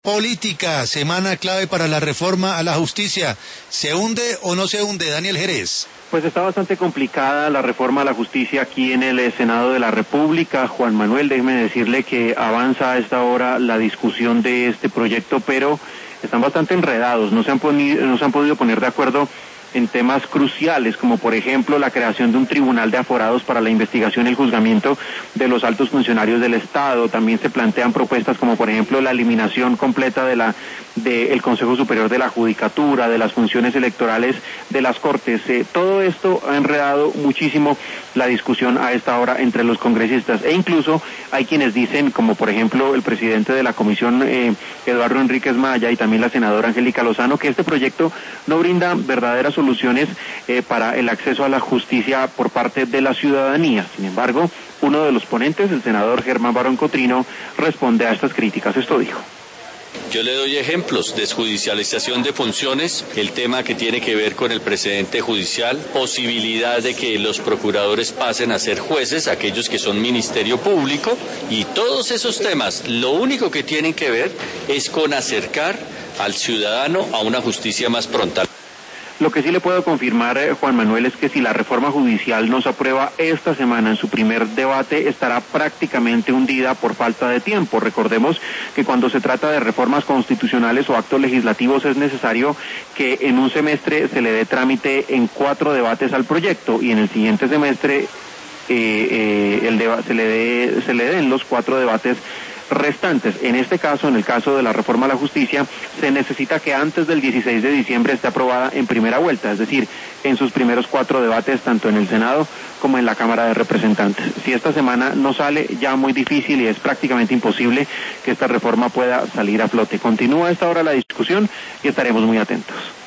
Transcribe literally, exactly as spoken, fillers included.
Política, semana clave para la reforma a la justicia. ¿Se hunde o no se hunde, Daniel Jerez? Pues está bastante complicada la reforma a la justicia aquí en el Senado de la República. Juan Manuel, déjeme decirle que avanza a esta hora la discusión de este proyecto, pero están bastante enredados, no se han, ponido, no se han podido poner de acuerdo en temas cruciales, como por ejemplo la creación de un tribunal de aforados para la investigación y el juzgamiento de los altos funcionarios del Estado. También se plantean propuestas como por ejemplo la eliminación completa de la del Consejo Superior de la Judicatura, de las funciones electorales de las Cortes. Eh, todo esto ha enredado muchísimo la discusión a esta hora entre los congresistas, e incluso hay quienes dicen, como por ejemplo el presidente de la comisión, eh, Eduardo Enríquez Maya, y también la senadora Angélica Lozano, que este proyecto no brinda verdaderas soluciones eh, para el acceso a la justicia por parte de la ciudadanía. Sin embargo, uno de los ponentes, el senador Germán Barón Cotrino, responde a estas críticas. Esto dijo: yo le doy ejemplos: desjudicialización de funciones, el tema que tiene que ver con el precedente judicial, posibilidad de que los procuradores pasen a ser jueces, aquellos que son ministerio público, y todos esos temas lo único que tienen que ver es con acercar al ciudadano a una justicia más pronta. Lo que sí le puedo confirmar, eh, Juan Manuel, es que si la reforma judicial no se aprueba esta semana en su primer debate, estará prácticamente hundida por falta de tiempo. Recordemos que cuando se trata de reformas constitucionales o actos legislativos es necesario que en un semestre se le dé trámite en cuatro debates al proyecto, y en el siguiente semestre eh, eh, el deba- se le dé, se le den los cuatro debates restantes. En este caso, en el caso de la reforma a la justicia, se necesita que antes del dieciséis de diciembre esté aprobada en primera vuelta, es decir, en sus primeros cuatro debates, tanto en el Senado como en la Cámara de Representantes. Si esta semana no sale, ya muy difícil y es prácticamente imposible que esta reforma pueda salir a flote. Continúa a esta hora la discusión y estaremos muy atentos.